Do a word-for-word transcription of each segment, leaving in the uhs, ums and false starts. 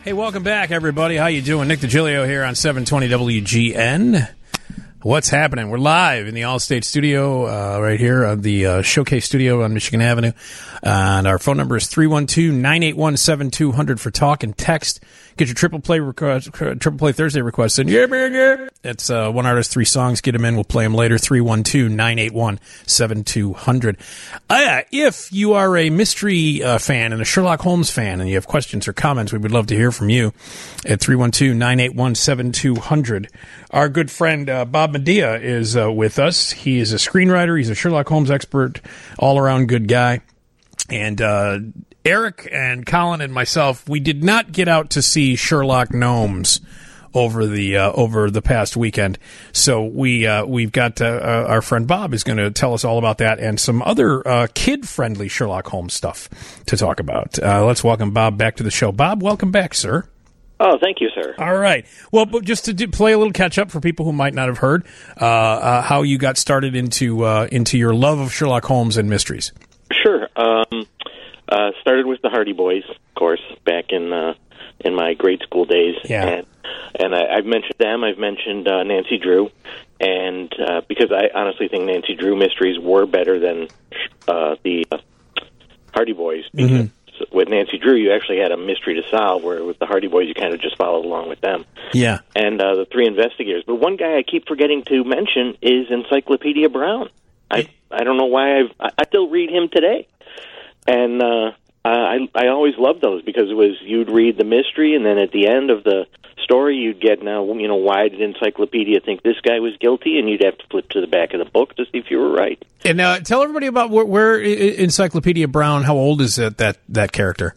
Hey, welcome back, everybody. How you doing? Nick DiGilio here on seven twenty W G N. What's happening? We're live in the Allstate studio uh, right here at the uh, Showcase studio on Michigan Avenue. And our phone number is three one two, nine eight one, seven two zero zero for talk and text. Get your Triple Play request, Triple Play Thursday requests in. Yeah, man, yeah. It's uh, one artist, three songs. Get them in. We'll play them later. three one two, nine eight one, seven two zero zero. Uh, if you are a mystery uh, fan and a Sherlock Holmes fan and you have questions or comments, we would love to hear from you at three one two, nine eight one, seven two zero zero. Our good friend uh, Bob Medea is uh, with us. He is a screenwriter. He's a Sherlock Holmes expert, all-around good guy. And uh, Eric and Colin and myself, we did not get out to see Sherlock Gnomes over the uh, over the past weekend. So we uh, we've got uh, uh, our friend Bob is going to tell us all about that and some other uh, kid-friendly Sherlock Holmes stuff to talk about. Uh, let's welcome Bob back to the show. Bob, welcome back, sir. Oh, thank you, sir. All right. Well, but just to do, play a little catch-up for people who might not have heard, uh, uh, how you got started into uh, into your love of Sherlock Holmes and mysteries. Sure. Um, uh, started with the Hardy Boys, of course, back in uh, in my grade school days. Yeah. And, and I, I've mentioned them. I've mentioned uh, Nancy Drew, and uh, because I honestly think Nancy Drew mysteries were better than uh, the uh, Hardy Boys. Because mm-hmm. with Nancy Drew, you actually had a mystery to solve, where with the Hardy Boys, you kind of just followed along with them. Yeah. And uh, the three investigators. But one guy I keep forgetting to mention is Encyclopedia Brown. I I don't know why I've I, I still read him today, and uh, I I always loved those because it was you'd read the mystery and then at the end of the story you'd get now you know why did Encyclopedia think this guy was guilty, and you'd have to flip to the back of the book to see if you were right. And uh, tell everybody about where, where Encyclopedia Brown. How old is that that, that character?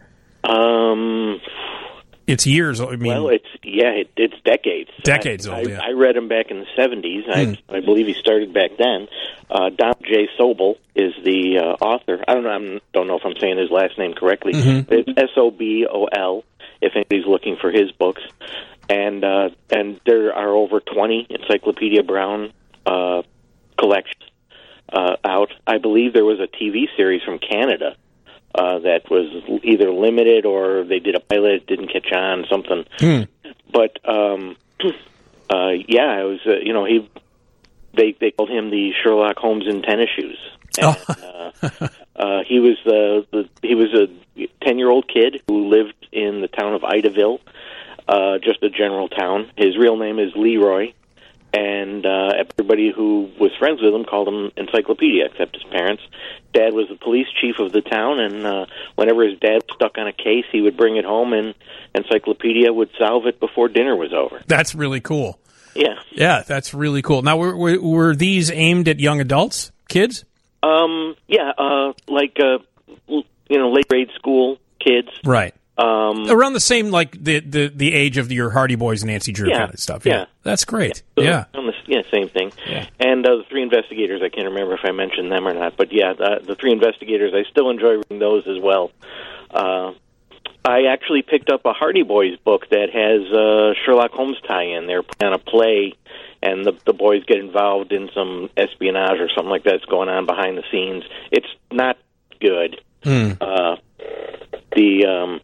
Um. It's years. I mean, well, it's yeah, it, it's decades. Decades I, old. I, yeah. I read him back in the seventies. Mm. I, I believe he started back then. Uh, Donald J. Sobel is the uh, author. I don't know. I don't know if I'm saying his last name correctly. Mm-hmm. But it's S O B O L. If anybody's looking for his books, and uh, and there are over twenty Encyclopedia Brown uh, collections uh, out. I believe there was a T V series from Canada. Uh, that was either limited or they did a pilot, didn't catch on, something. Mm. But um, uh, yeah, it was. Uh, you know, he they they called him the Sherlock Holmes in tennis shoes. And, oh. uh, uh, he was the, the he was a ten year old kid who lived in the town of Idaville, uh, just a general town. His real name is Leroy. And uh, everybody who was friends with him called him Encyclopedia, except his parents. Dad was the police chief of the town, and uh, whenever his dad was stuck on a case, he would bring it home, and Encyclopedia would solve it before dinner was over. That's really cool. Yeah. Yeah, that's really cool. Now, were, were, were these aimed at young adults, kids? Um, yeah, uh, like, uh, you know, late grade school kids. Right. Um, Around the same, like, the, the, the age of your Hardy Boys, Nancy Drew yeah, kind of stuff. Yeah. yeah. That's great. So, yeah. On the, yeah, same thing. Yeah. And uh, the three investigators, I can't remember if I mentioned them or not, but yeah, the, the three investigators, I still enjoy reading those as well. Uh, I actually picked up a Hardy Boys book that has uh, Sherlock Holmes tie-in. They're putting on a play, and the, the boys get involved in some espionage or something like that that's going on behind the scenes. It's not good. Mm. Uh, the... Um,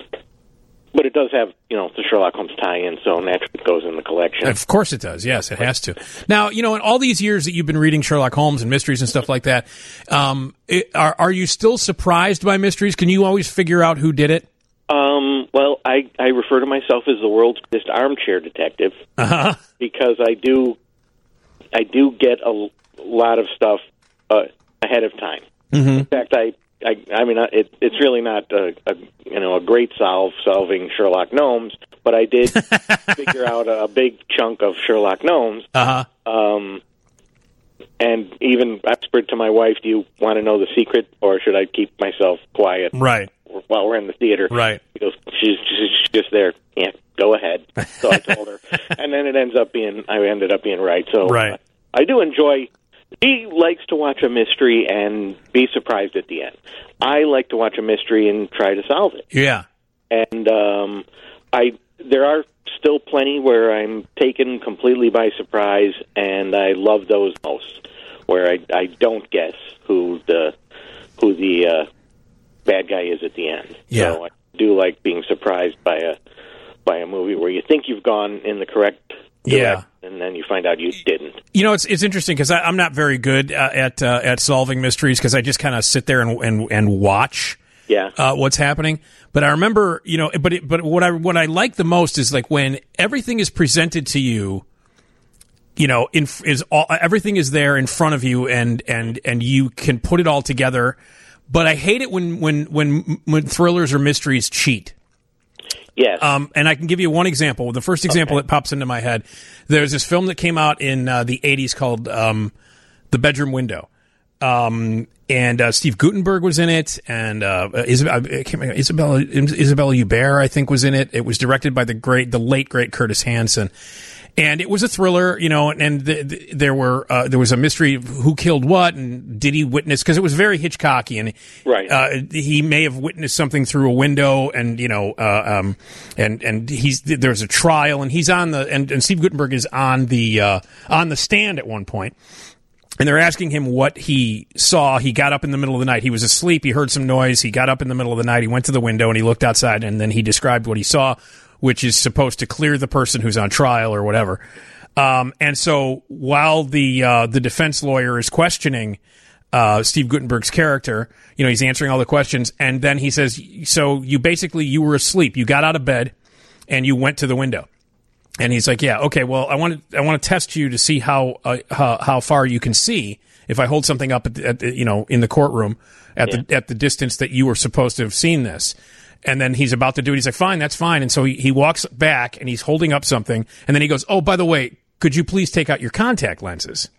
But it does have, you know, the Sherlock Holmes tie-in, so naturally it goes in the collection. Of course it does. Yes, it has to. Now, you know, in all these years that you've been reading Sherlock Holmes and mysteries and stuff like that, um, it, are, are you still surprised by mysteries? Can you always figure out who did it? Um, well, I, I refer to myself as the world's greatest armchair detective uh-huh. because I do I do get a lot of stuff uh, ahead of time. Mm-hmm. In fact, I I, I mean, it, it's really not a, a you know a great solve solving Sherlock Gnomes, but I did figure out a, a big chunk of Sherlock Gnomes. Uh huh. Um, and even I whispered to my wife, "Do you want to know the secret, or should I keep myself quiet?" Right. While we're in the theater, right? She goes, she's, she's just there. Yeah, go ahead. So I told her, and then it ends up being I ended up being right. So right. Uh, I do enjoy. He likes to watch a mystery and be surprised at the end. I like to watch a mystery and try to solve it. Yeah. And um, I there are still plenty where I'm taken completely by surprise, and I love those most, where I, I don't guess who the who the uh, bad guy is at the end. Yeah. So I do like being surprised by a think you've gone in the correct direction, Yeah. and then you find out you didn't. You know, it's it's interesting because I'm not very good uh, at uh, at solving mysteries because I just kind of sit there and and, and watch Yeah. uh, what's happening. But I remember, you know, but it, but what I what I like the most is like when everything is presented to you. You know, in, is all, everything is there in front of you, and, and, and you can put it all together. But I hate it when when when, when thrillers or mysteries cheat. Yes. Um, and I can give you one example. The first example Okay. that pops into my head, there's this film that came out in uh, the eighties called um, The Bedroom Window. Um, and uh, Steve Guttenberg was in it, and uh, Isabella, I can't remember, Isabella Isabella Huppert, I think, was in it. It was directed by the great, the late great Curtis Hanson. And it was a thriller, you know, and the, the, there were uh, there was a mystery of who killed what and did he witness, because it was very Hitchcocky, and Right. uh, he may have witnessed something through a window, and you know, uh, um, and and he's there's a trial, and he's on the and, and Steve Guttenberg is on the uh, on the stand at one point. And they're asking him what he saw. He got up in the middle of the night. He was asleep. He heard some noise. He got up in the middle of the night. He went to the window and he looked outside, and then he described what he saw, which is supposed to clear the person who's on trial or whatever. Um, and so while the uh, the defense lawyer is questioning uh, Steve Guttenberg's character, you know, he's answering all the questions, and then he says, "So you basically you were asleep. You got out of bed and you went to the window." And he's like, "Yeah, okay. Well, I want to I want to test you to see how uh, how, how far you can see if I hold something up at, the, at the, you know in the courtroom at yeah. the at the distance that you were supposed to have seen this." And then he's about to do it. He's like, "Fine, that's fine." And so he, he walks back and he's holding up something. And then he goes, "Oh, by the way, could you please take out your contact lenses?"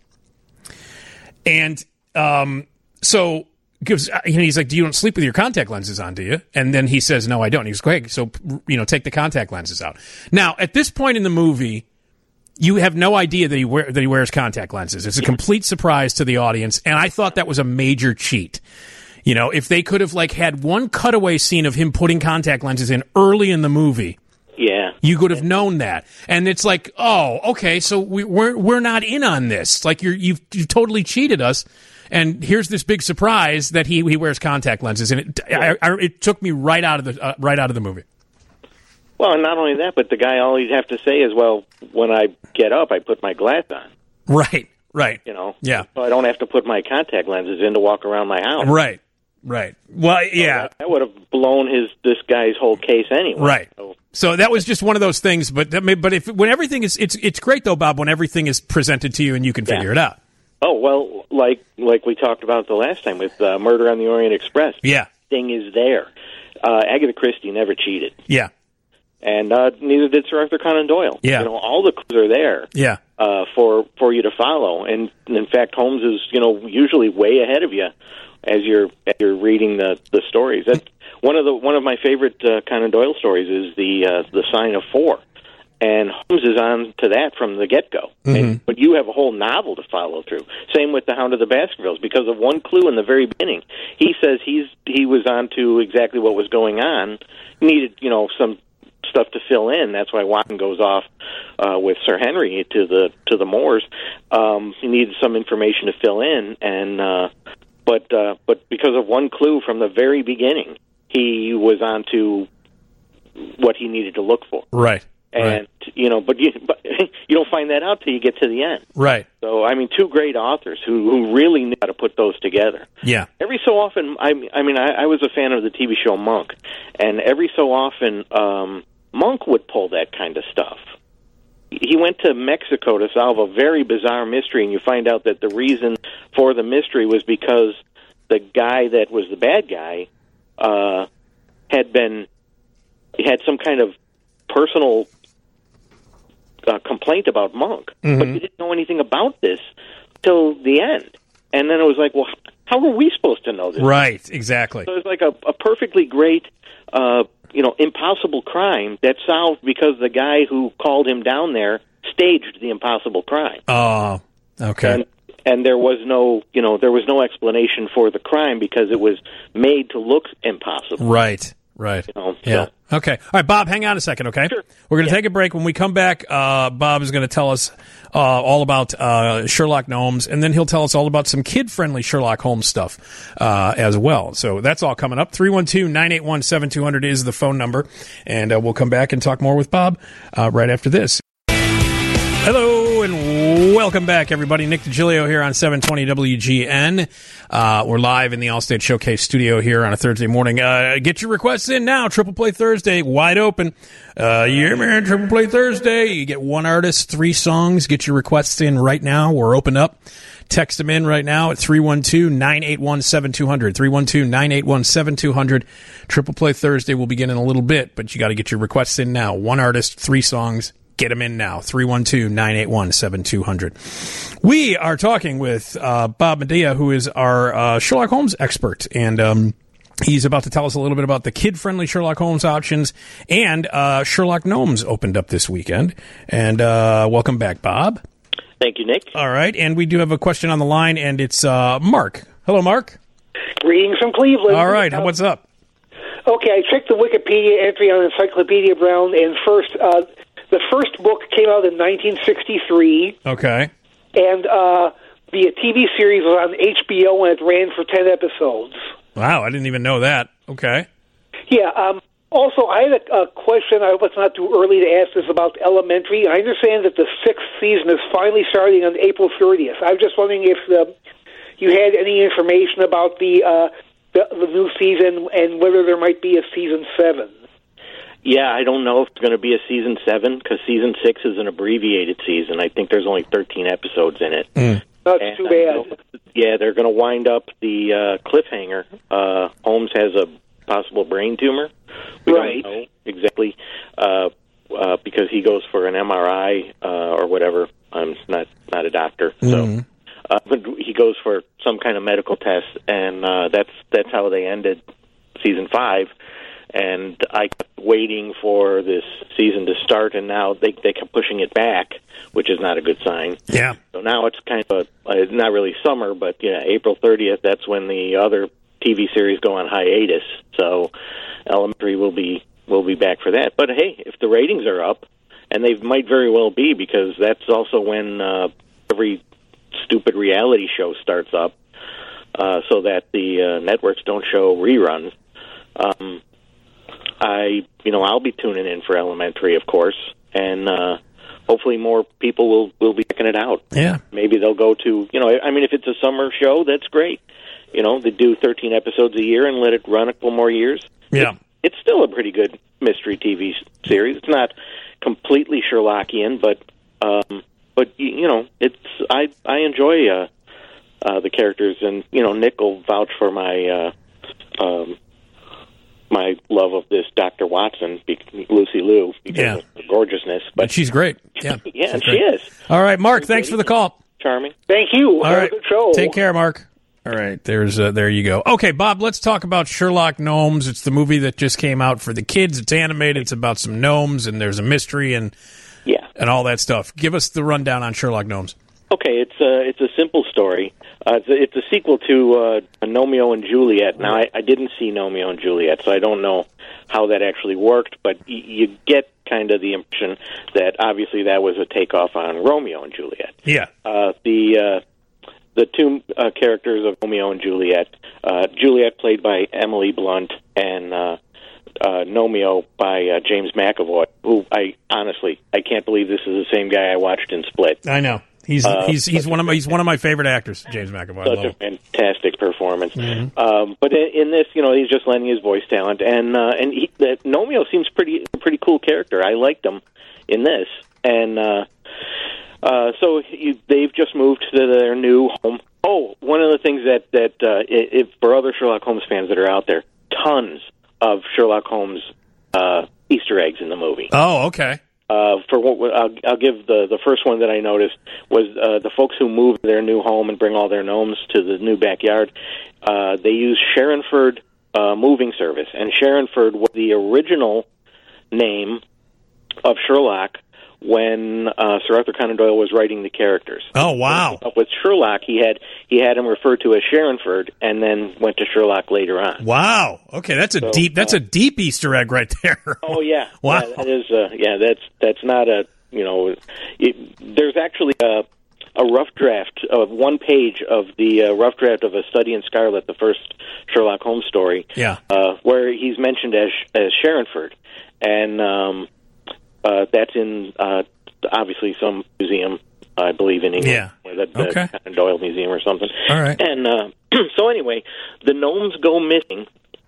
And um, so gives and he's like, "You don't sleep with your contact lenses on, do you?" And then he says, "No, I don't." And he goes, "Great, so you know, take the contact lenses out." Now, at this point in the movie, you have no idea that he wear, that he wears contact lenses. It's a complete surprise to the audience, and I thought that was a major cheat. You know, if they could have like had one cutaway scene of him putting contact lenses in early in the movie, yeah, you could have known that. And it's like, oh, okay, so we, we're we're not in on this. Like you're you've, you've totally cheated us. And here's this big surprise that he he wears contact lenses, and it I, I, it took me right out of the uh, right out of the movie. Well, and not only that, but the guy all he'd have to say is, "Well, when I get up, I put my glass on." Right, right. You know, yeah. So I don't have to put my contact lenses in to walk around my house. Right, right. Well, yeah, so that, that would have blown his this guy's whole case anyway. Right. So, So that was just one of those things. But that may, but if when everything is it's it's great though, Bob, when everything is presented to you and you can figure yeah. it out. Oh, well, like like we talked about the last time with uh, Murder on the Orient Express. Yeah. Thing is there. Uh, Agatha Christie never cheated. Yeah. And uh, neither did Sir Arthur Conan Doyle. Yeah. You know, all the clues are there Yeah. uh, for for you to follow. And in fact, Holmes is, you know, usually way ahead of you as you're as you're reading the, the stories. That's one of the one of my favorite uh, Conan Doyle stories is the uh, the Sign of Four. And Holmes is on to that from the get-go. Mm-hmm. And, but you have a whole novel to follow through. Same with The Hound of the Baskervilles. Because of one clue in the very beginning, he says he's he was on to exactly what was going on. Needed, you know, some stuff to fill in. That's why Watson goes off uh, with Sir Henry to the to the moors. Um, he needed some information to fill in, and uh, but uh, but because of one clue from the very beginning, he was on to what he needed to look for. Right. And right. you know, but you but you don't find that out till you get to the end. Right. So I mean, two great authors who who really knew how to put those together. Yeah. Every so often, I I mean, I, I was a fan of the T V show Monk, and every so often, um, Monk would pull that kind of stuff. He went to Mexico to solve a very bizarre mystery, and you find out that the reason for the mystery was because the guy that was the bad guy uh, had been had some kind of personal Uh, complaint about Monk, mm-hmm. but you didn't know anything about this till the end. And then it was like, well, how are we supposed to know this? Right, exactly. So it's like a, a perfectly great, uh, you know, impossible crime that's solved because the guy who called him down there staged the impossible crime. Oh, okay. And, and there was no, you know, there was no explanation for the crime because it was made to look impossible. Right. right. You know, yeah. So. Okay. All right, Bob, hang on a second, okay? Sure. We're going to Yeah. take a break. When we come back, uh, Bob is going to tell us uh, all about uh, Sherlock Gnomes, and then he'll tell us all about some kid-friendly Sherlock Holmes stuff uh, as well. So that's all coming up. three one two, nine eight one, seven two zero zero is the phone number, and uh, we'll come back and talk more with Bob uh, right after this. Hello and welcome back, everybody. Nick DiGilio here on seven twenty W G N. Uh, we're live in the Allstate Showcase studio here on a Thursday morning. Uh, get your requests in now. Triple Play Thursday, wide open. Uh, yeah, man, Triple Play Thursday. You get one artist, three songs. Get your requests in right now. We're open up. Text them in right now at three one two, nine eight one, seven two zero zero. three one two, nine eight one, seven two zero zero. Triple Play Thursday will begin in a little bit, but you got to get your requests in now. One artist, three songs. Get them in now. three one two, nine eight one, seven two zero zero. We are talking with uh, Bob Medea, who is our uh, Sherlock Holmes expert, and um, he's about to tell us a little bit about the kid-friendly Sherlock Holmes options, and uh, Sherlock Gnomes opened up this weekend. And uh, welcome back, Bob. Thank you, Nick. All right, and we do have a question on the line, and it's uh, Mark. Hello, Mark. Greetings from Cleveland. All right, uh, what's up? Okay, I checked the Wikipedia entry on Encyclopedia Brown, and first, uh, the first book came out in nineteen sixty-three. Okay. And uh, the T V series was on H B O, and it ran for ten episodes. Wow, I didn't even know that. Okay. Yeah, um, also, I had a, a question. I hope it's not too early to ask this about Elementary. I understand that the sixth season is finally starting on April thirtieth. I was just wondering if the, you had any information about the, uh, the the new season and whether there might be a season seven. Yeah, I don't know if it's going to be a season seven because season six is an abbreviated season. I think there's only thirteen episodes in it. Mm. That's And too I bad. know- yeah, they're going to wind up the uh, cliffhanger. Uh, Holmes has a possible brain tumor. We Right. don't know exactly uh, uh, because he goes for an M R I uh, or whatever. I'm not not a doctor, so Mhm. uh, but he goes for some kind of medical test, and uh, that's that's how they ended season five. And I kept waiting for this season to start, and now they they kept pushing it back, which is not a good sign. Yeah. So now it's kind of a, uh, not really summer, but yeah, April thirtieth, that's when the other T V series go on hiatus. So Elementary will be will be back for that. But hey, if the ratings are up, and they might very well be, because that's also when uh, every stupid reality show starts up, uh, so that the uh, networks don't show reruns. Um, I, you know, I'll be tuning in for Elementary, of course, and uh, hopefully more people will, will be checking it out. Yeah. Maybe they'll go to, you know, I mean, if it's a summer show, that's great. You know, they do thirteen episodes a year and let it run a couple more years. Yeah. It, it's still a pretty good mystery T V series. It's not completely Sherlockian, but, um, but you know, it's I I enjoy uh, uh, the characters, and you know, Nick will vouch for my. Uh, um, my love of this Doctor Watson, Lucy Liu, because Yeah. of her gorgeousness. But But she's great. Yeah. yeah, she's she great. is. All right, Mark, thanks for the call. Charming. Thank you. All Have right. a good show. Take care, Mark. All right, there's uh, there you go. Okay, Bob, let's talk about Sherlock Gnomes. It's the movie that just came out for the kids. It's animated. It's about some gnomes, and there's a mystery and Yeah. and all that stuff. Give us the rundown on Sherlock Gnomes. Okay, it's a it's a simple story. Uh, it's, a, it's a sequel to uh, Romeo and Juliet. Now, I, I didn't see Romeo and Juliet, so I don't know how that actually worked. But y- you get kind of the impression that obviously that was a takeoff on Romeo and Juliet. Yeah. Uh, the uh, the two uh, characters of Romeo and Juliet, uh, Juliet played by Emily Blunt, and uh, uh, Romeo by uh, James McAvoy, who I honestly I can't believe this is the same guy I watched in Split. I know. He's Uh, he's he's one of my he's one of my favorite actors, James McAvoy. I Such love a him. fantastic performance. Mhm. Um, but in, in this, you know, he's just lending his voice talent, and uh, and he, that Romeo seems pretty pretty cool character. I liked him in this, and uh, uh, so you, they've just moved to their new home. Oh, one of the things that that uh, if for other Sherlock Holmes fans that are out there, tons of Sherlock Holmes uh, Easter eggs in the movie. Oh, okay. Uh, for what I'll, I'll give the the first one that I noticed was uh, the folks who moved their new home and bring all their gnomes to the new backyard. Uh, they use Sharonford uh, Moving Service, and Sharonford was the original name of Sherlock when uh, Sir Arthur Conan Doyle was writing the characters. Oh, wow. With Sherlock, he had he had him referred to as Sharonford, and then went to Sherlock later on. Wow. Okay, that's a So, deep that's uh, a deep Easter egg right there. Oh yeah, Wow. Yeah, that is. Uh, yeah, that's that's not a you know. It, there's actually a a rough draft of one page of the uh, rough draft of A Study in Scarlet, the first Sherlock Holmes story. Yeah. Uh, where he's mentioned as as Sharonford, and um, uh, that's in uh, obviously some museum, I believe, in England. Yeah. Or the, the Okay. Conan Doyle Museum or something. All right. And uh, so anyway, the gnomes go missing,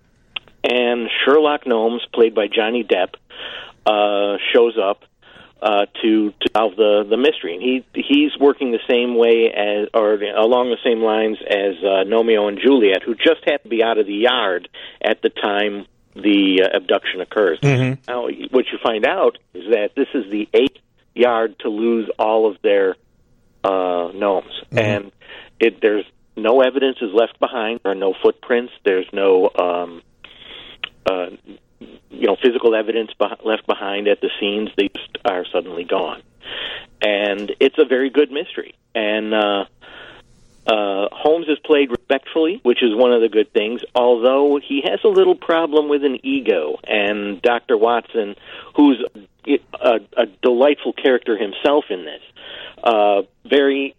and Sherlock Gnomes, played by Johnny Depp, uh, shows up uh, to to solve the, the mystery. And he he's working the same way as, or along the same lines as uh, Romeo and Juliet, who just happened to be out of the yard at the time the uh, abduction occurs. Mm-hmm. Now, what you find out is that this is the eighth yard to lose all of their uh, gnomes, Mm-hmm. and it there's no evidence is left behind. There are no footprints. There's no um, uh, you know physical evidence be- left behind at the scenes. They just are suddenly gone, and it's a very good mystery. And uh, uh, Holmes is played respectfully, which is one of the good things, although he has a little problem with an ego. And Doctor Watson, who's a, a delightful character himself in this, uh, very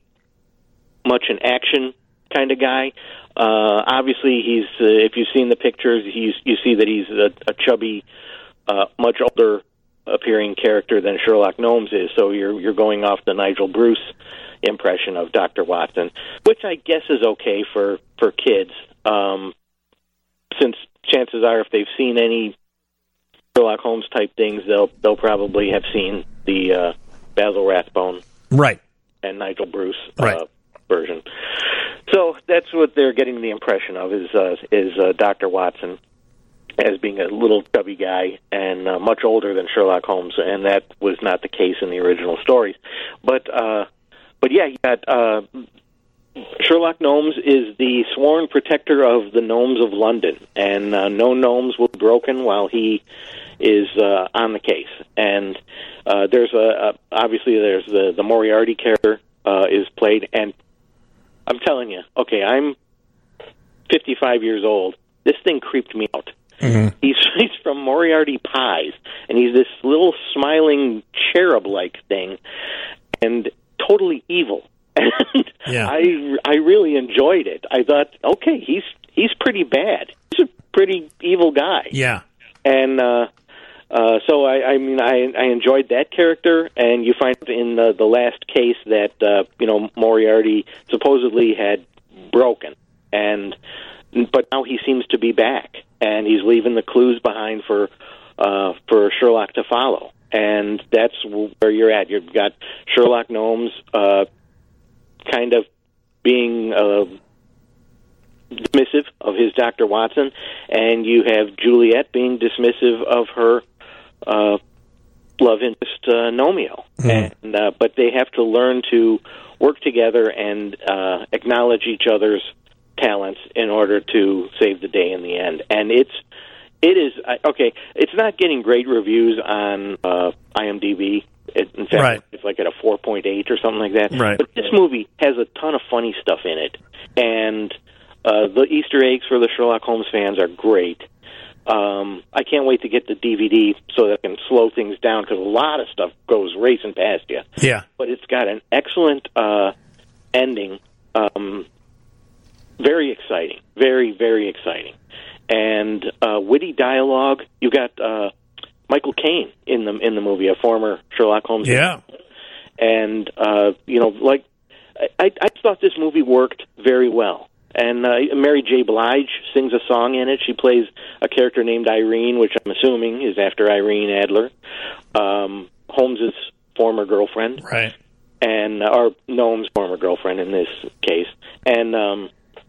much an action kind of guy. Uh, obviously, he's uh, if you've seen the pictures, he's you see that he's a, a chubby, uh, much older appearing character than Sherlock Gnomes is. So you're you're going off the Nigel Bruce impression of Doctor Watson, which I guess is okay for for kids, um, since chances are if they've seen any Sherlock Holmes type things, they'll they'll probably have seen the uh, Basil Rathbone Right. and Nigel Bruce Right. uh, version. So that's what they're getting the impression of is uh, is uh, Doctor Watson as being a little chubby guy and uh, much older than Sherlock Holmes, and that was not the case in the original stories. But uh, but yeah, you got uh, Sherlock Gnomes is the sworn protector of the gnomes of London, and uh, no gnomes will be broken while he is uh, on the case. And uh, there's a, a obviously there's the the Moriarty character uh, is played, and I'm telling you, okay, I'm fifty-five years old. This thing creeped me out. Mm-hmm. He's he's from Moriarty Pies, and he's this little smiling cherub-like thing, and totally evil. And Yeah. I I really enjoyed it. I thought, okay, he's he's pretty bad. He's a pretty evil guy. Yeah. And uh, uh, so I, I mean, I, I enjoyed that character. And you find in the, the last case that uh, you know Moriarty supposedly had broken, and but now he seems to be back, and he's leaving the clues behind for uh, for Sherlock to follow. And that's where you're at. You've got Sherlock Gnomes uh, kind of being uh, dismissive of his Doctor Watson, and you have Juliet being dismissive of her uh, love interest, uh, Romeo. Mm-hmm. And uh, but they have to learn to work together and uh, acknowledge each other's talents in order to save the day in the end. And it's it is okay. It's not getting great reviews on uh, IMDb. It, in fact, Right. it's like at a four point eight or something like that. Right. But this movie has a ton of funny stuff in it, and uh, the Easter eggs for the Sherlock Holmes fans are great. Um, I can't wait to get the D V D so that I can slow things down, because a lot of stuff goes racing past you. Yeah. But it's got an excellent uh, ending. Um, very exciting. Very, very exciting. And uh, witty dialogue. You got uh, Michael Caine in the in the movie, a former Sherlock Holmes. Yeah. And, uh, you know, like, I, I thought this movie worked very well. And uh, Mary J. Blige sings a song in it. She plays a character named Irene, which I'm assuming is after Irene Adler, um, Holmes's former girlfriend. Right. And, or Gnome's former girlfriend in this case. And, um,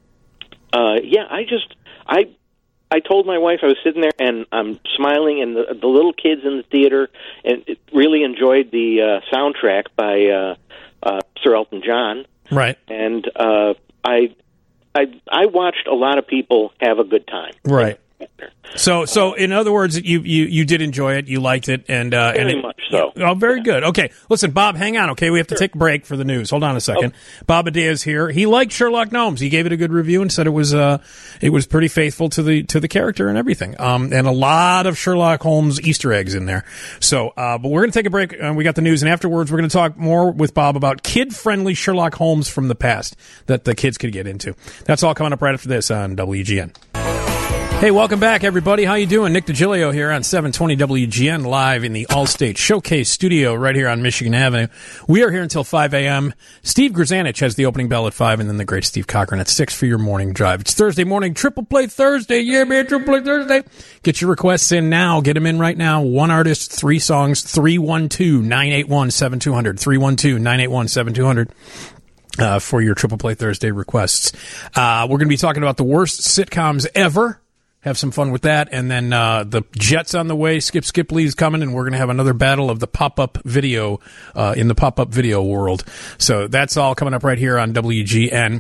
uh, yeah, I just, I... I told my wife, I was sitting there and I'm smiling, and the, the little kids in the theater and it really enjoyed the uh, soundtrack by uh, uh, Sir Elton John. Right. And uh, I, I, I watched a lot of people have a good time. Right. So, so in other words, you, you, you did enjoy it, you liked it, and uh, very and it, much so. Oh, very good. Okay, listen, Bob, hang on. Okay, we have to take a break for the news. Hold on a second. Oh. Bob Medea is here. He liked Sherlock Gnomes. He gave it a good review and said it was uh it was pretty faithful to the to the character and everything. Um, and a lot of Sherlock Holmes Easter eggs in there. So, uh, but we're gonna take a break. Uh, we got the news, and afterwards we're gonna talk more with Bob about kid-friendly Sherlock Holmes from the past that the kids could get into. That's all coming up right after this on W G N. Hey, welcome back, everybody. How you doing? Nick DiGilio here on seven twenty W G N, live in the Allstate Showcase studio right here on Michigan Avenue. We are here until five a.m. Steve Grzanich has the opening bell at five, and then the great Steve Cochran at six for your morning drive. It's Thursday morning, Triple Play Thursday. Yeah, man, Triple Play Thursday. Get your requests in now. Get them in right now. One artist, three songs, three one two, nine eight one, seven two zero zero, three one two, nine eight one, seven two zero zero. Uh, for your Triple Play Thursday requests. Uh, we're going to be talking about the worst sitcoms ever. Have some fun with that. And then uh, the Jets on the way. Skip Skipley's coming, and we're going to have another battle of the pop-up video uh, in the pop-up video world. So that's all coming up right here on W G N.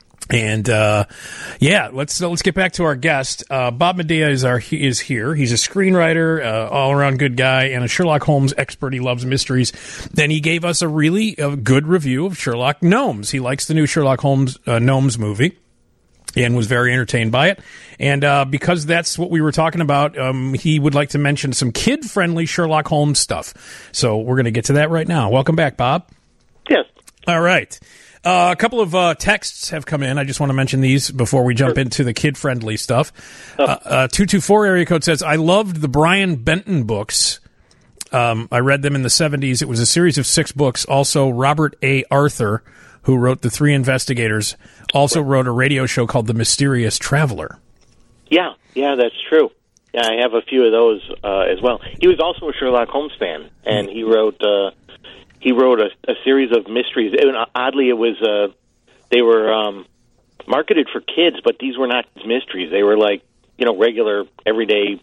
And uh, yeah, let's let's get back to our guest. Uh, Bob Medea is our he is here. He's a screenwriter, uh, all around good guy, and a Sherlock Holmes expert. He loves mysteries. Then he gave us a really uh, good review of Sherlock Gnomes. He likes the new Sherlock Holmes uh, Gnomes movie, and was very entertained by it. And uh, because that's what we were talking about, um, he would like to mention some kid-friendly Sherlock Holmes stuff. So we're going to get to that right now. Welcome back, Bob. Yes. All right. Uh, a couple of uh, texts have come in. I just want to mention these before we jump sure. into the kid-friendly stuff. Oh. Uh, uh, two two four area code says, I loved the Brian Benton books. Um, I read them in the seventies. It was a series of six books. Also, Robert A. Arthur, who wrote The Three Investigators, also wrote a radio show called The Mysterious Traveler. Yeah, yeah, that's true. Yeah, I have a few of those uh, as well. He was also a Sherlock Holmes fan, and he wrote uh, he wrote a, a series of mysteries. And oddly, it was uh, they were um, marketed for kids, but these were not mysteries. They were like you know regular, everyday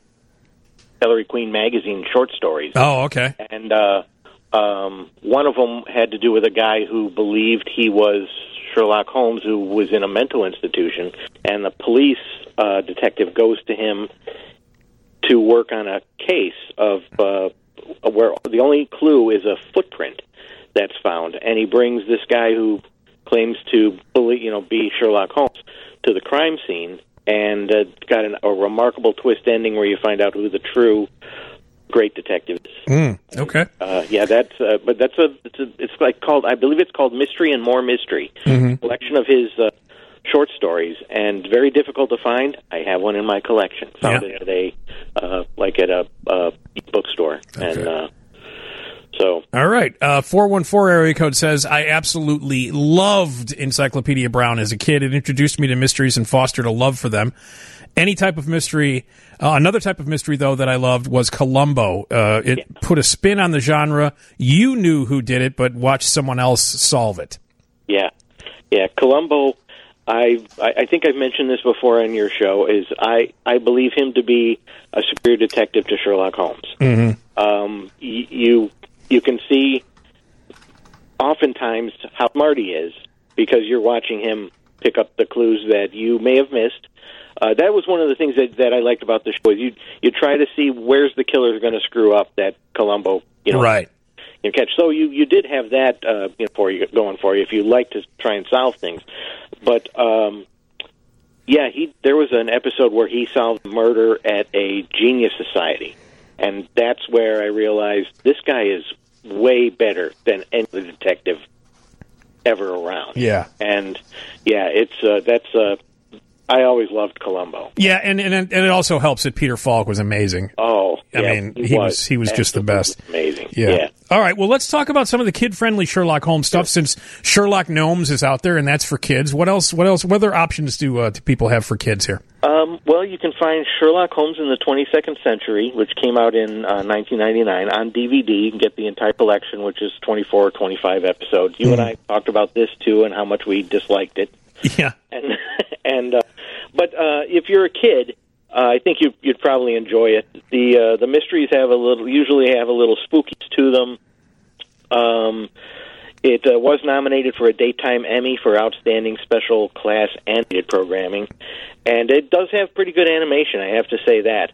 Ellery Queen magazine short stories. Oh, okay. And uh, um, one of them had to do with a guy who believed he was Sherlock Holmes, who was in a mental institution, and the police uh, detective goes to him to work on a case of uh, where the only clue is a footprint that's found, and he brings this guy who claims to believe, you know, be Sherlock Holmes to the crime scene, and uh, got an, a remarkable twist ending where you find out who the true great detective is. Mm, okay. Uh, yeah, that's uh, but that's a it's a it's like called I believe it's called Mystery and More Mystery. Mm-hmm. A collection of his uh, short stories, and very difficult to find. I have one in my collection. Found yeah. it at a uh, like at a uh, bookstore, okay. and uh, so. All right, uh, four one four area code says, I absolutely loved Encyclopedia Brown as a kid. It introduced me to mysteries and fostered a love for them. Any type of mystery. Uh, another type of mystery, though, that I loved was Columbo. Uh, it yeah. put a spin on the genre. You knew who did it, but watched someone else solve it. Yeah, yeah. Columbo, I I think I've mentioned this before on your show. Is I I believe him to be a superior detective to Sherlock Holmes. Mm-hmm. Um, y- you you can see oftentimes how smart he is because you're watching him pick up the clues that you may have missed. Uh, that was one of the things that, that I liked about the show. Is you you try to see where's the killer going to screw up that Columbo, you know, right. you catch. So you, you did have that uh, you know, for you going for you if you like to try and solve things. But um, yeah, he there was an episode where he solved murder at a genius society, and that's where I realized this guy is way better than any detective ever around. Yeah, and yeah, it's uh, that's. Uh, I always loved Columbo. Yeah, and, and and it also helps that Peter Falk was amazing. Oh, I yeah, mean, he, he was, was he was just the best. Amazing. Yeah. yeah. All right. Well, let's talk about some of the kid-friendly Sherlock Holmes stuff. Sure. Since Sherlock Gnomes is out there, and that's for kids. What else? What else? What other options do uh, do people have for kids here? Um, well, you can find Sherlock Holmes in the twenty-second Century, which came out in uh, nineteen ninety-nine on D V D. You can get the entire collection, which is twenty-four or twenty-five episodes. You mm. and I talked about this too, and how much we disliked it. Yeah. And and. Uh, But uh, if you're a kid, uh, I think you, you'd probably enjoy it. The uh, the mysteries have a little, usually have a little spookiness to them. Um, It uh, was nominated for a Daytime Emmy for Outstanding Special Class Animated Programming, and it does have pretty good animation, I have to say that.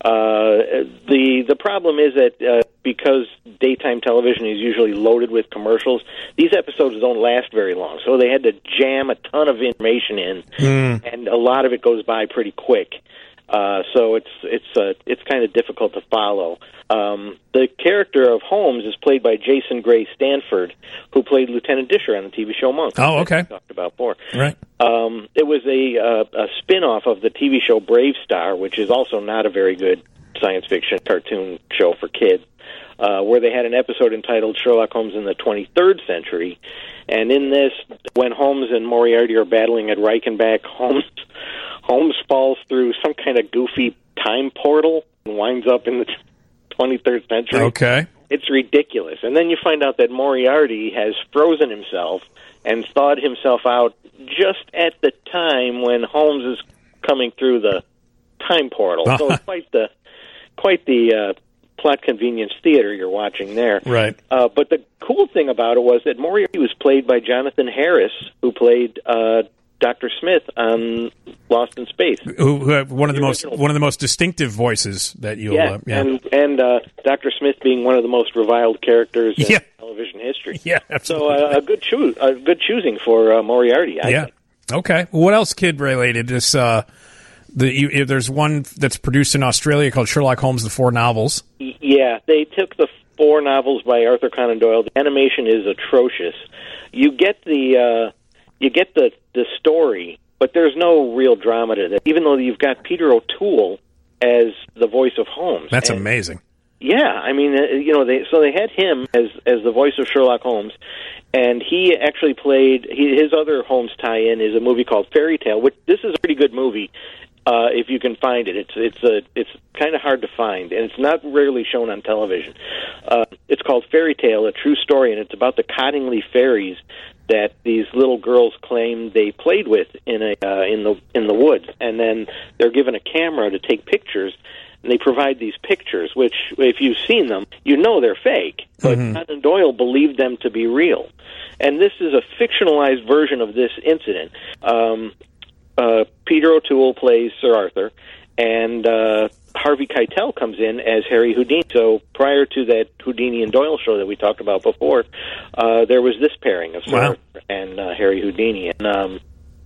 Uh, the the problem is that uh, because daytime television is usually loaded with commercials, these episodes don't last very long, so they had to jam a ton of information in, mm. and a lot of it goes by pretty quick. Uh, so it's it's uh, it's kind of difficult to follow. Um, the character of Holmes is played by Jason Gray Stanford, who played Lieutenant Disher on the T V show Monk. Oh, okay. We talked about before. Right. Um, it was a, uh, a spin-off of the T V show Brave Star, which is also not a very good science fiction cartoon show for kids, uh, where they had an episode entitled Sherlock Holmes in the twenty-third Century. And in this, when Holmes and Moriarty are battling at Reichenbach, Holmes Holmes falls through some kind of goofy time portal and winds up in the twenty-third century. Okay. It's ridiculous. And then you find out that Moriarty has frozen himself and thawed himself out just at the time when Holmes is coming through the time portal. So it's quite the quite the uh, plot convenience theater you're watching there. Right. Uh, but the cool thing about it was that Moriarty was played by Jonathan Harris, who played uh, Doctor Smith on Lost in Space. Who, who have one of the, the most one of the most distinctive voices that you'll yeah, uh, yeah. and and uh, Doctor Smith being one of the most reviled characters in yeah. television history. Yeah, absolutely. So uh, a good choo- a good choosing for uh, Moriarty. I yeah. think. Okay. Well, what else kid related? This uh, the you, there's one that's produced in Australia called Sherlock Holmes: The Four Novels. Yeah, they took the four novels by Arthur Conan Doyle. The animation is atrocious. You get the uh, you get the the story, but there's no real drama to that. Even though you've got Peter O'Toole as the voice of Holmes. That's and, amazing. Yeah, I mean, uh, you know, they so they had him as as the voice of Sherlock Holmes, and he actually played he, his other Holmes tie-in is a movie called Fairy Tale, which this is a pretty good movie. Uh, if you can find it, it's it's a it's kind of hard to find, and it's not rarely shown on television. Uh, it's called Fairy Tale, a true story, and it's about the Cottingley fairies that these little girls claim they played with in a uh, in the in the woods, and then they're given a camera to take pictures, and they provide these pictures, which if you've seen them, you know they're fake, but mm-hmm. Conan Doyle believed them to be real, and this is a fictionalized version of this incident. Um, Uh, Peter O'Toole plays Sir Arthur, and uh, Harvey Keitel comes in as Harry Houdini. So prior to that Houdini and Doyle show that we talked about before, uh, there was this pairing of Sir wow. Arthur and uh, Harry Houdini. And um,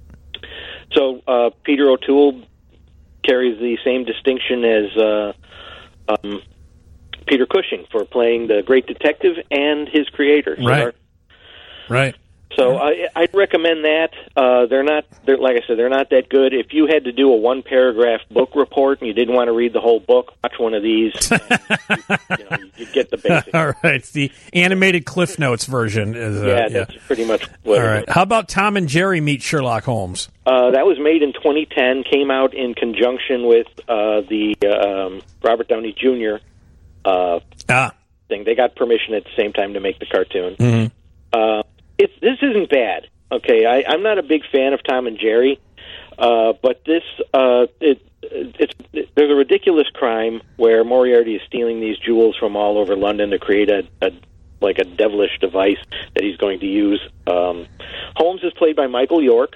so uh, Peter O'Toole carries the same distinction as uh, um, Peter Cushing for playing the great detective and his creator. Sir right. Arthur. Right. So I, I'd recommend that. Uh, they're not, they're, like I said, they're not that good. If you had to do a one-paragraph book report and you didn't want to read the whole book, watch one of these. And you, you know, you get the basics. All right, it's the animated Cliff Notes version. Is, uh, yeah, yeah, that's pretty much what All it right. is. How about Tom and Jerry Meet Sherlock Holmes? Uh, that was made in twenty ten, came out in conjunction with uh, the um, Robert Downey Junior Uh, ah. thing. They got permission at the same time to make the cartoon. Mm-hmm. Uh, it's, this isn't bad. Okay, I, I'm not a big fan of Tom and Jerry, uh, but this uh, it, it's it, there's a ridiculous crime where Moriarty is stealing these jewels from all over London to create a, a like a devilish device that he's going to use. Um, Holmes is played by Michael York,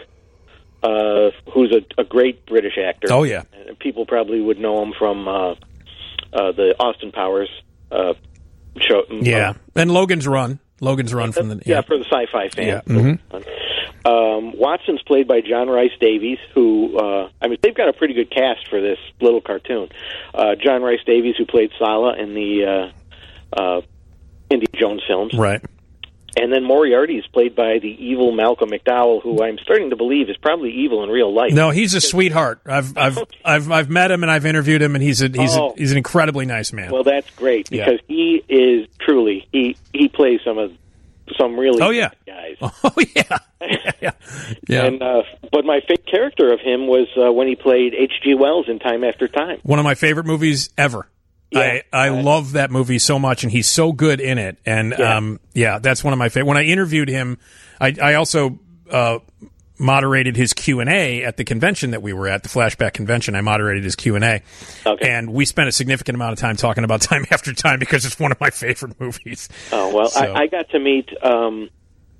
uh, who's a, a great British actor. Oh yeah, and people probably would know him from uh, uh, the Austin Powers uh, show. Yeah, and Logan's Run. Logan's Run from the yeah, yeah for the sci-fi fan. Yeah. Mm-hmm. Um, Watson's played by John Rice Davies, who uh, I mean they've got a pretty good cast for this little cartoon. Uh, John Rice Davies, who played Sala in the uh, uh, Indiana Jones films, right? And then Moriarty is played by the evil Malcolm McDowell, who I'm starting to believe is probably evil in real life. No, he's a sweetheart. I've I've I've I've met him and I've interviewed him, and he's a he's oh. a, he's an incredibly nice man. Well, that's great because yeah. he is truly he he plays some of some really oh yeah guys. Oh yeah, yeah, yeah. And uh, but my favorite character of him was uh, when he played H G Wells in Time After Time. One of my favorite movies ever. Yeah, I, I uh, love that movie so much, and he's so good in it. And yeah, um, yeah that's one of my favorite. When I interviewed him, I, I also uh, moderated his Q and A at the convention that we were at, the Flashback Convention. I moderated his Q and A. Okay. And we spent a significant amount of time talking about Time After Time because it's one of my favorite movies. Oh, well, so. I, I got to meet um,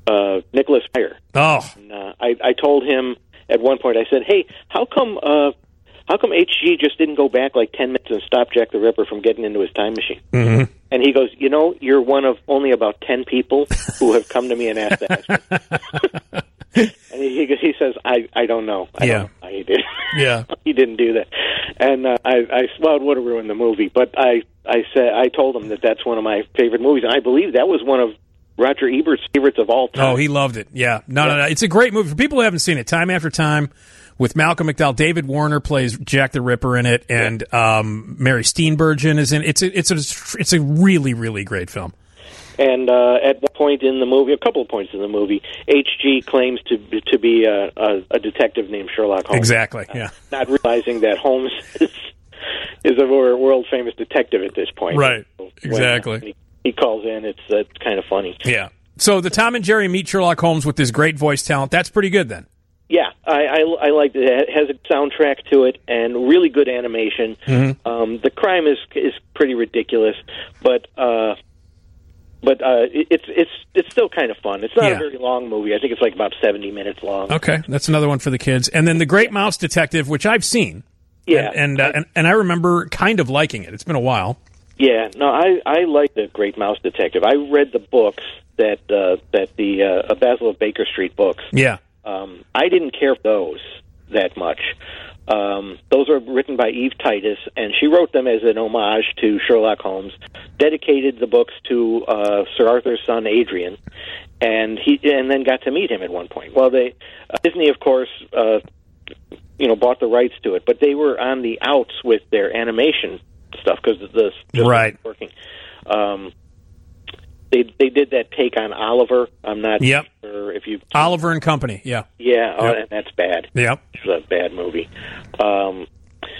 uh, Nicholas Meyer. Oh, and, uh, I, I told him at one point. I said, "Hey, how come uh, how come H G just didn't go back like ten minutes and stop Jack the Ripper from getting into his time machine?" Mm-hmm. And he goes, "You know, you're one of only about ten people who have come to me and asked that." And he he says, "I I don't know. I yeah, don't know why he did. Yeah, he didn't do that." And uh, I I well, it would have ruined the movie. But I I said I told him that that's one of my favorite movies, and I believe that was one of Roger Ebert's favorites of all time. Oh, he loved it. Yeah, no, yeah. no, no. It's a great movie for people who haven't seen it. Time after time. With Malcolm McDowell, David Warner plays Jack the Ripper in it, and yeah. um, Mary Steenburgen is in it. It's a, it's a, it's a really, really great film. And uh, at one point in the movie, a couple of points in the movie, H G claims to to be a, a, a detective named Sherlock Holmes. Exactly, yeah. Uh, not realizing that Holmes is, is a world famous detective at this point. Right, so exactly. He, he calls in. It's uh, kind of funny. Yeah. So the Tom and Jerry meet Sherlock Holmes with this great voice talent. That's pretty good then. Yeah, I, I, I liked it. It has a soundtrack to it and really good animation. Mm-hmm. Um, the crime is is pretty ridiculous, but uh, but uh, it, it's it's it's still kind of fun. It's not yeah. a very long movie. I think it's like about seventy minutes long. Okay, that's another one for the kids. And then The Great Mouse Detective, which I've seen. Yeah, and and, uh, and, and I remember kind of liking it. It's been a while. Yeah, no, I I like The Great Mouse Detective. I read the books that uh, that the uh, Basil of Baker Street books. Yeah. Um, I didn't care for those that much. Um, those are written by Eve Titus, and she wrote them as an homage to Sherlock Holmes, dedicated the books to uh, Sir Arthur's son, Adrian, and he and then got to meet him at one point. Well, they uh, Disney, of course, uh, you know, bought the rights to it, but they were on the outs with their animation stuff because the just right. wasn't working. Um, They they did that take on Oliver. I'm not yep. sure if you Oliver and Company. Yeah, yeah, yep. oh, and that's bad. Yep, it's a bad movie. Um,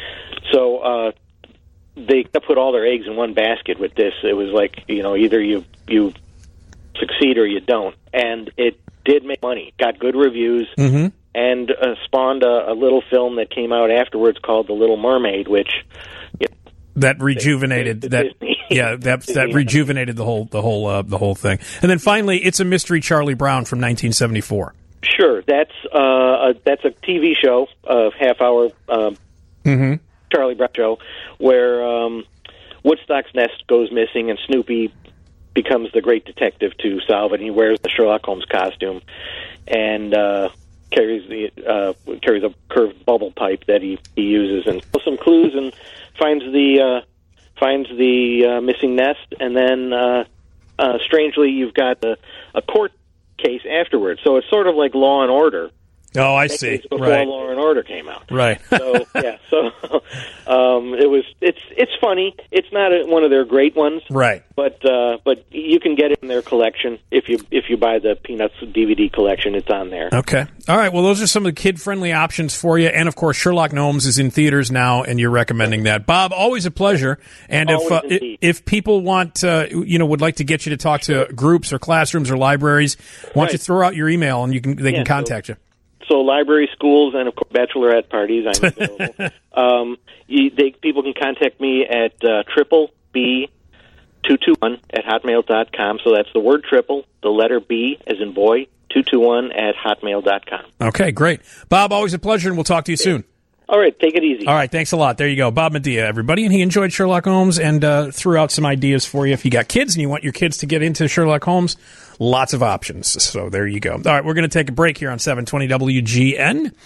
so uh, they put all their eggs in one basket with this. It was like you know either you you succeed or you don't, and it did make money. Got good reviews, mm-hmm. and uh, spawned a, a little film that came out afterwards called The Little Mermaid, which. You know, that rejuvenated that yeah that that rejuvenated the whole the whole uh, the whole thing. And then finally, It's a Mystery, Charlie Brown from nineteen seventy-four. Sure, that's uh, a, that's a T V show, a half hour um, mm-hmm. Charlie Brown show where um, Woodstock's nest goes missing and Snoopy becomes the great detective to solve it. He wears the Sherlock Holmes costume and uh, carries the uh, carries a curved bubble pipe that he, he uses and pulls some clues and finds the uh, finds the uh, missing nest, and then uh, uh, strangely, you've got a, a court case afterwards. So it's sort of like Law and Order. Oh, I see. Before right. Law and Order came out, right? So yeah, so um, it was. It's it's funny. It's not a, one of their great ones, right? But uh, but you can get it in their collection if you if you buy the Peanuts D V D collection. It's on there. Okay. All right. Well, those are some of the kid friendly options for you, and of course, Sherlock Gnomes is in theaters now, and you're recommending that. Bob, always a pleasure. And always if uh, if, if people want, uh, you know, would like to get you to talk to groups or classrooms or libraries, why don't right. you throw out your email and you can they yeah, can contact so, you. So library, schools, and of course bachelorette parties. I'm available. um, you, they, people can contact me at uh, triple B two two one at hotmail dot com. So that's the word triple, the letter B as in boy, two two one at hotmail dot com. Okay, great, Bob. Always a pleasure, and we'll talk to you soon. All right, take it easy. All right, thanks a lot. There you go, Bob Medea, everybody, and he enjoyed Sherlock Holmes and uh, threw out some ideas for you. If you got kids and you want your kids to get into Sherlock Holmes, lots of options. So there you go. All right, we're going to take a break here on seven twenty W G N.